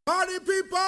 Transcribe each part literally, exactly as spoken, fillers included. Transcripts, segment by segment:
Party people!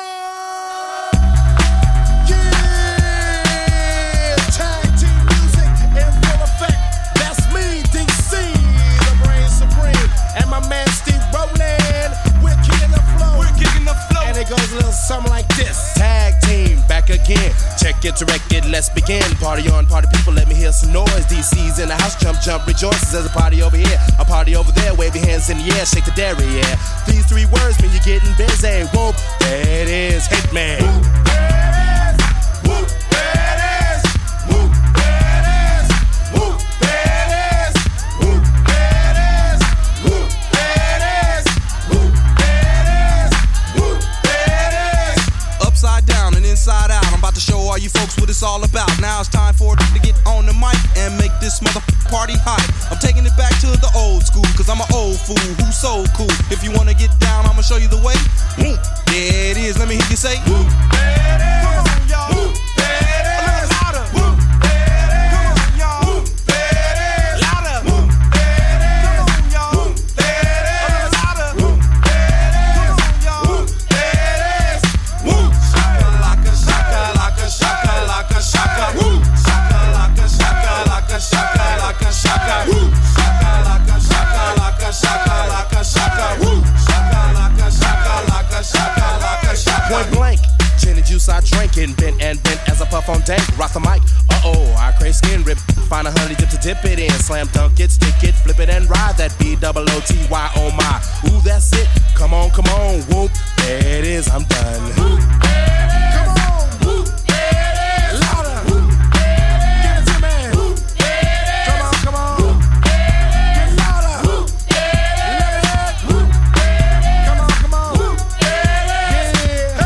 Goes a little something like this. Tag team back again. Check it, direct it, let's begin. Party on, party people, let me hear some noise. D C's in the house, jump, jump, rejoices. There's a party over here, a party over there. Wave your hands in the air, shake the dairy, yeah. These three words mean you're getting busy. Whoop, there it is, Hitman. Whoop, there it is. Whoop, there it is. Whoop, there it is. Whoop, there it is. Whoop, there it is. Whoop, there it is. Whoop, there it is. Whoop. Upside down and inside out, I'm about to show all you folks what it's all about. Now it's time for it to get on the mic and make this mother party hot. I'm taking it back to the old school, cause I'm an old fool who's so cool. If you wanna get down, I'ma show you the way. Whoop, there it is, let me hear you say whoop, there it is. Come on, y'all. Whoop, there it is. A little louder. Whoop, there it is. Come on, y'all. Whoop, there it is. Louder. Whoop, there it is. Come on, y'all. Whoop, there it is. A little louder. Whoop, there it is. Come on, y'all. Whoop, there it is. Whoop. Shaka, laka, shaka, laka, shaka. Woo. Shaka, laka, shaka, laka, shaka, laka, shaka. Woo. Shaka, laka, shaka, laka, shaka, laka, shaka. Woo. Shaka, laka, shaka, laka, shaka, laka, shaka. Point blank, gin and juice I drink and bent and bent as I puff on dank. Rock the mic, uh-oh, I crave skin rip. Find a honey dip to dip it in. Slam dunk it, stick it, flip it and ride that B O O T Y, oh my. Ooh, that's it, come on, come on, whoop. There it is, I'm done. Whoop. Come on, whoop. There it is. Louder. Whoop. Give it to me. Whoop. Come on, come on. Whoop. Get louder. Whoop. Let it out. Whoop. Come on, come on. Whoop. Yeah.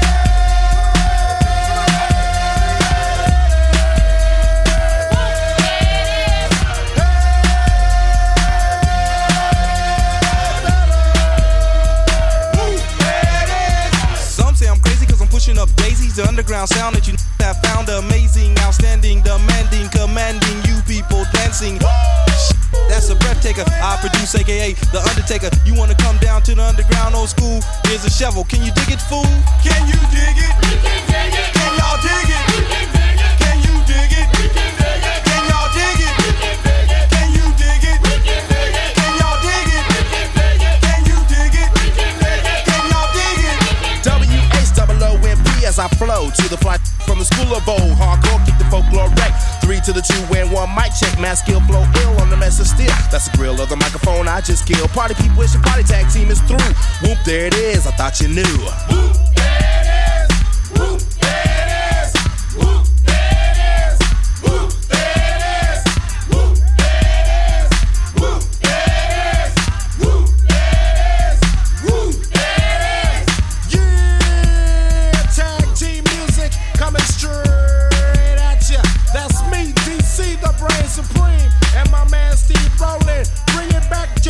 Some say I'm crazy cause I'm pushing up daisies. The underground sound that you have found amazing, outstanding, demanding, commanding you people dancing. That's a breath taker. I produce A K A The Undertaker. You wanna come down to the underground old school? Here's a shovel. Can you dig it, fool? Can you dig it? We can dig it. Can y'all dig it? We can dig it. Can you dig it? We can dig it. Can y'all dig it? We can dig it. Can you dig it? We can dig it. Can y'all dig it? We can dig it. Can you dig it? We can dig it. Can y'all dig it? W H O O M P as I flow to the fly from the school of old. Hardcore, kick the folklore wreck. Three to the two and one mic check. Mass skill flow ill on the mess of steel. That's the grill of the microphone I just killed. Party people, it's your party tag team is through. Whoop, there it is, I thought you knew. Whoop, there it is. Whoop, there it is. Whoop, there it is. Whoop, there it is. Whoop, there it is. Whoop, there it is. Whoop, there it is. Whoop, there it is. Yeah, tag team music coming straight at ya. That's me, D C, the brain supreme, and my man Steve Rowland. Bring it back.